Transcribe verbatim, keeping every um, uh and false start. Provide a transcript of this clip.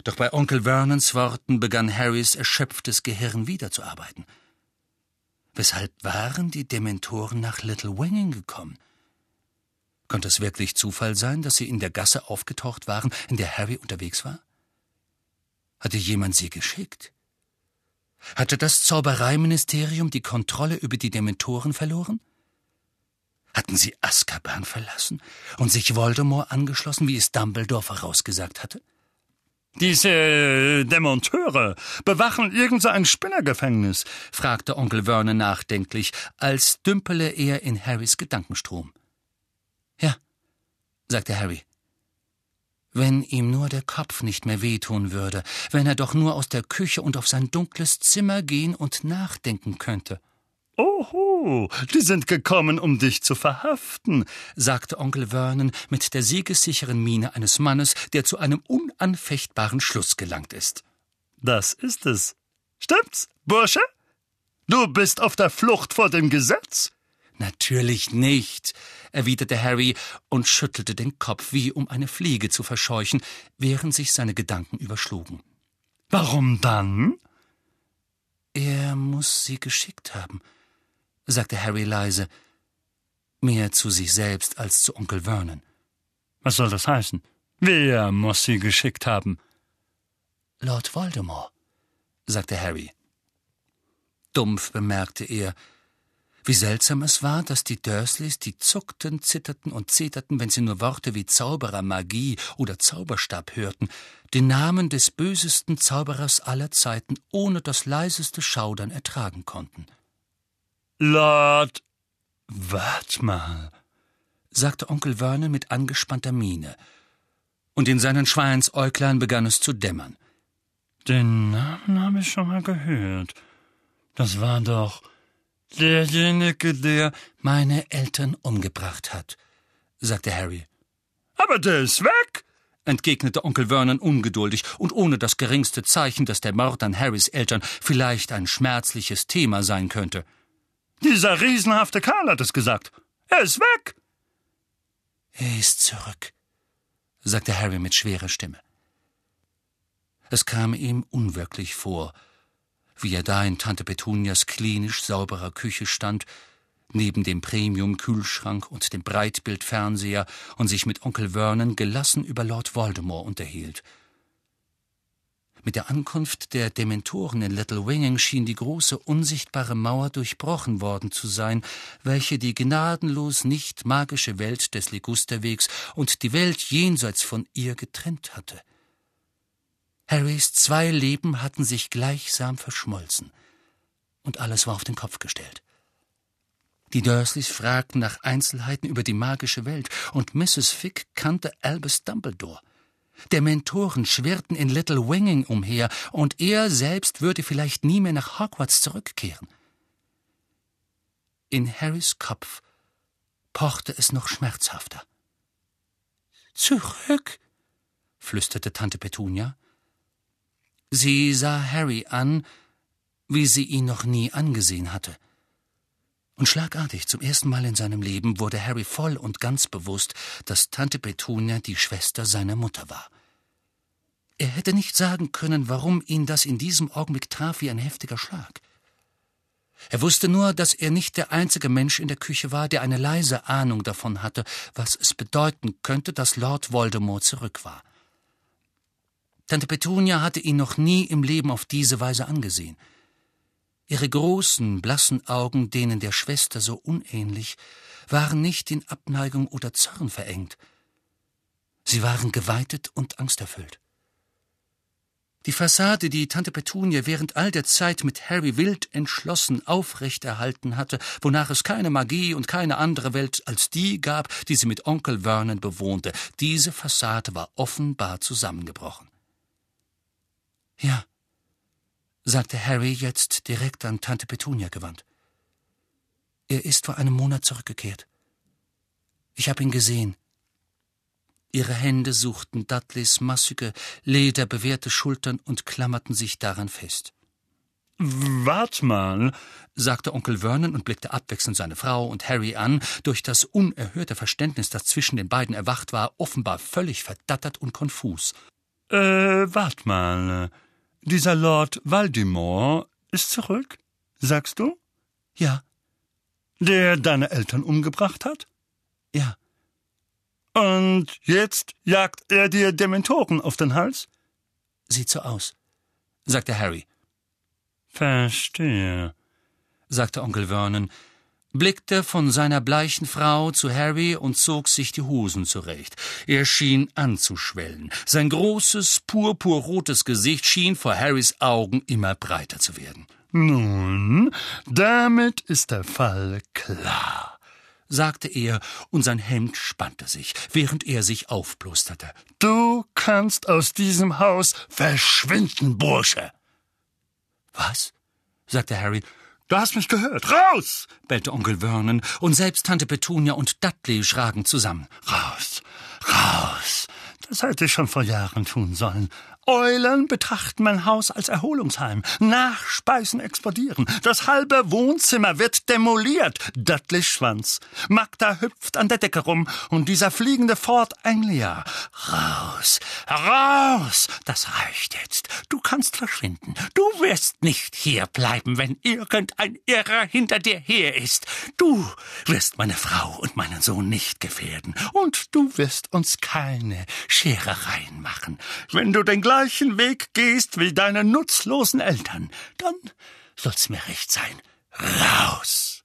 Doch bei Onkel Vernons Worten begann Harrys erschöpftes Gehirn wiederzuarbeiten. Weshalb waren die Dementoren nach Little Winging gekommen? Konnte es wirklich Zufall sein, dass sie in der Gasse aufgetaucht waren, in der Harry unterwegs war? Hatte jemand sie geschickt? Hatte das Zaubereiministerium die Kontrolle über die Dementoren verloren? Hatten sie Azkaban verlassen und sich Voldemort angeschlossen, wie es Dumbledore vorausgesagt hatte? »Diese Dementeure bewachen irgend so ein Spinnergefängnis«, fragte Onkel Vernon nachdenklich, als dümpele er in Harrys Gedankenstrom. »Ja«, sagte Harry. »Wenn ihm nur der Kopf nicht mehr wehtun würde, wenn er doch nur aus der Küche und auf sein dunkles Zimmer gehen und nachdenken könnte.« »Oho, die sind gekommen, um dich zu verhaften«, sagte Onkel Vernon mit der siegessicheren Miene eines Mannes, der zu einem unanfechtbaren Schluss gelangt ist. »Das ist es. Stimmt's, Bursche? Du bist auf der Flucht vor dem Gesetz?« »Natürlich nicht«, erwiderte Harry und schüttelte den Kopf, wie um eine Fliege zu verscheuchen, während sich seine Gedanken überschlugen. »Warum dann?« »Er muss sie geschickt haben«, sagte Harry leise, mehr zu sich selbst als zu Onkel Vernon. »Was soll das heißen? Wer muss sie geschickt haben?« »Lord Voldemort«, sagte Harry. Dumpf bemerkte er, wie seltsam es war, dass die Dursleys, die zuckten, zitterten und zeterten, wenn sie nur Worte wie Zauberer, Magie oder Zauberstab hörten, den Namen des bösesten Zauberers aller Zeiten ohne das leiseste Schaudern ertragen konnten. »Lord, wart mal«, sagte Onkel Vernon mit angespannter Miene, und in seinen Schweinsäuglein begann es zu dämmern. »Den Namen habe ich schon mal gehört. Das war doch derjenige, der meine Eltern umgebracht hat«, sagte Harry. »Aber der ist weg«, entgegnete Onkel Vernon ungeduldig und ohne das geringste Zeichen, dass der Mord an Harrys Eltern vielleicht ein schmerzliches Thema sein könnte. »Dieser riesenhafte Karl hat es gesagt. Er ist weg.« »Er ist zurück«, sagte Harry mit schwerer Stimme. Es kam ihm unwirklich vor, wie er da in Tante Petunias klinisch sauberer Küche stand, neben dem Premium-Kühlschrank und dem Breitbildfernseher und sich mit Onkel Vernon gelassen über Lord Voldemort unterhielt. Mit der Ankunft der Dementoren in Little Winging schien die große unsichtbare Mauer durchbrochen worden zu sein, welche die gnadenlos nicht magische Welt des Ligusterwegs und die Welt jenseits von ihr getrennt hatte. Harrys zwei Leben hatten sich gleichsam verschmolzen, und alles war auf den Kopf gestellt. Die Dursleys fragten nach Einzelheiten über die magische Welt, und Misses Figg kannte Albus Dumbledore. Dementoren schwirrten in Little Winging umher, und er selbst würde vielleicht nie mehr nach Hogwarts zurückkehren. In Harrys Kopf pochte es noch schmerzhafter. »Zurück«, flüsterte Tante Petunia. Sie sah Harry an, wie sie ihn noch nie angesehen hatte. Und schlagartig, zum ersten Mal in seinem Leben, wurde Harry voll und ganz bewusst, dass Tante Petunia die Schwester seiner Mutter war. Er hätte nicht sagen können, warum ihn das in diesem Augenblick traf wie ein heftiger Schlag. Er wusste nur, dass er nicht der einzige Mensch in der Küche war, der eine leise Ahnung davon hatte, was es bedeuten könnte, dass Lord Voldemort zurück war. Tante Petunia hatte ihn noch nie im Leben auf diese Weise angesehen. Ihre großen, blassen Augen, denen der Schwester so unähnlich, waren nicht in Abneigung oder Zorn verengt. Sie waren geweitet und angsterfüllt. Die Fassade, die Tante Petunia während all der Zeit mit Harry wild entschlossen aufrechterhalten hatte, wonach es keine Magie und keine andere Welt als die gab, die sie mit Onkel Vernon bewohnte, diese Fassade war offenbar zusammengebrochen. »Ja«, sagte Harry jetzt direkt an Tante Petunia gewandt. »Er ist vor einem Monat zurückgekehrt. Ich habe ihn gesehen.« Ihre Hände suchten Dudleys massige, lederbewehrte Schultern und klammerten sich daran fest. »Wart mal«, sagte Onkel Vernon und blickte abwechselnd seine Frau und Harry an, durch das unerhörte Verständnis, das zwischen den beiden erwacht war, offenbar völlig verdattert und konfus. Äh, wart mal. Dieser Lord Voldemort ist zurück, sagst du? Ja. Der deine Eltern umgebracht hat? Ja. Und jetzt jagt er dir Dementoren auf den Hals? Sieht so aus, sagte Harry. Verstehe, sagte Onkel Vernon, blickte von seiner bleichen Frau zu Harry und zog sich die Hosen zurecht. Er schien anzuschwellen. Sein großes, purpurrotes Gesicht schien vor Harrys Augen immer breiter zu werden. Nun, damit ist der Fall klar, sagte er, und sein Hemd spannte sich, während er sich aufplusterte. Du kannst aus diesem Haus verschwinden, Bursche. Was? sagte Harry. Du hast mich gehört. Raus! bellte Onkel Vernon, und selbst Tante Petunia und Dudley schragen zusammen. Raus, raus. Das hätte ich schon vor Jahren tun sollen. Eulen betrachten mein Haus als Erholungsheim. Nachspeisen explodieren. Das halbe Wohnzimmer wird demoliert. Dudleys Schwanz. Magda hüpft an der Decke rum und dieser fliegende Ford Anglia. Raus, raus. Das reicht jetzt. Du kannst verschwinden. Du wirst nicht hier bleiben, wenn irgendein Irrer hinter dir her ist. Du wirst meine Frau und meinen Sohn nicht gefährden. Und du wirst uns keine Scherereien machen. Wenn du den gleichen Weg gehst wie deine nutzlosen Eltern, dann soll's mir recht sein. Raus!